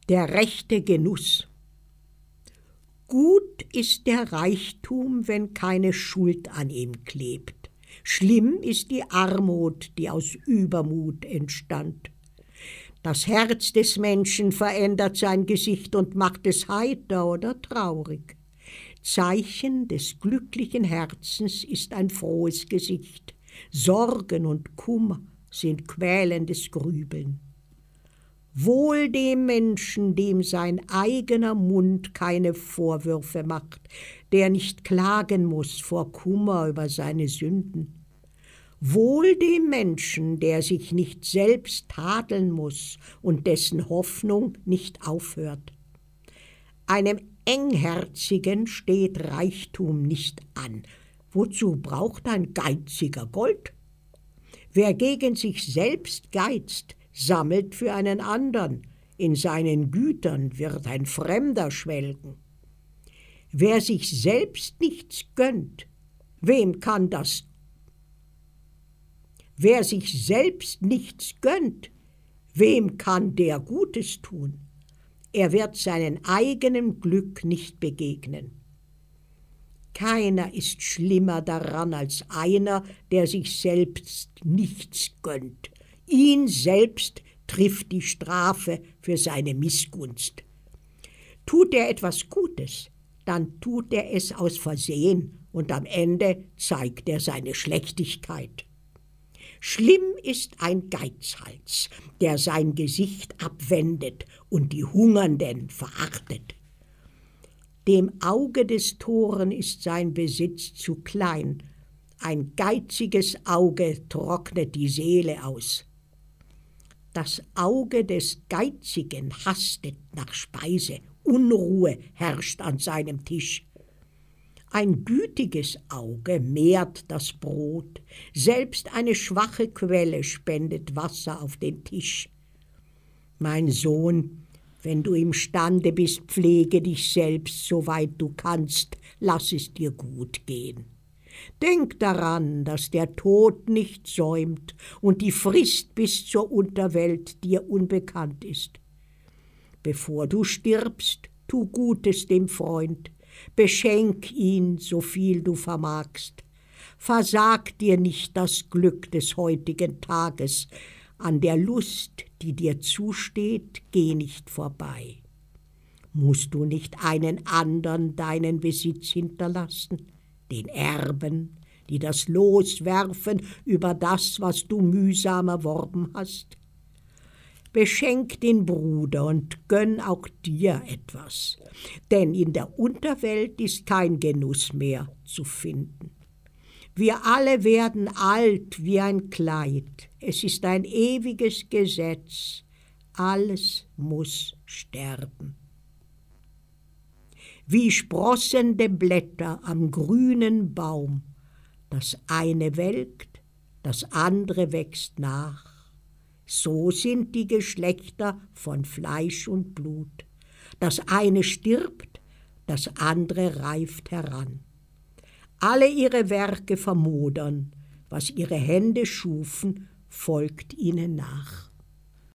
Der rechte Genuss. Gut ist der Reichtum, wenn keine Schuld an ihm klebt. Schlimm ist die Armut, die aus Übermut entstand. Das Herz des Menschen verändert sein Gesicht und macht es heiter oder traurig. Zeichen des glücklichen Herzens ist ein frohes Gesicht. Sorgen und Kummer sind quälendes Grübeln. Wohl dem Menschen, dem sein eigener Mund keine Vorwürfe macht, der nicht klagen muß vor Kummer über seine Sünden. Wohl dem Menschen, der sich nicht selbst tadeln muß und dessen Hoffnung nicht aufhört. Einem Engherzigen steht Reichtum nicht an. Wozu braucht ein Geiziger Gold? Wer gegen sich selbst geizt, sammelt für einen andern, in seinen Gütern wird ein Fremder schwelgen. Wer sich selbst nichts gönnt, wem kann das? Wer sich selbst nichts gönnt, wem kann der Gutes tun? Er wird seinem eigenen Glück nicht begegnen. Keiner ist schlimmer daran als einer, der sich selbst nichts gönnt. Ihn selbst trifft die Strafe für seine Missgunst. Tut er etwas Gutes, dann tut er es aus Versehen und am Ende zeigt er seine Schlechtigkeit. Schlimm ist ein Geizhals, der sein Gesicht abwendet und die Hungernden verachtet. Dem Auge des Toren ist sein Besitz zu klein. Ein geiziges Auge trocknet die Seele aus. Das Auge des Geizigen hastet nach Speise, Unruhe herrscht an seinem Tisch. Ein gütiges Auge mehrt das Brot, selbst eine schwache Quelle spendet Wasser auf den Tisch. Mein Sohn, wenn du imstande bist, pflege dich selbst, soweit du kannst, lass es dir gut gehen. Denk daran, dass der Tod nicht säumt und die Frist bis zur Unterwelt dir unbekannt ist. Bevor du stirbst, tu Gutes dem Freund, beschenk ihn, so viel du vermagst. Versag dir nicht das Glück des heutigen Tages, an der Lust, die dir zusteht, geh nicht vorbei. Musst du nicht einen andern deinen Besitz hinterlassen, den Erben, die das Los werfen über das, was du mühsam erworben hast? Beschenk den Bruder und gönn auch dir etwas, denn in der Unterwelt ist kein Genuss mehr zu finden. Wir alle werden alt wie ein Kleid, es ist ein ewiges Gesetz, alles muss sterben. Wie sprossende Blätter am grünen Baum, das eine welkt, das andere wächst nach. So sind die Geschlechter von Fleisch und Blut. Das eine stirbt, das andere reift heran. Alle ihre Werke vermodern, was ihre Hände schufen, folgt ihnen nach.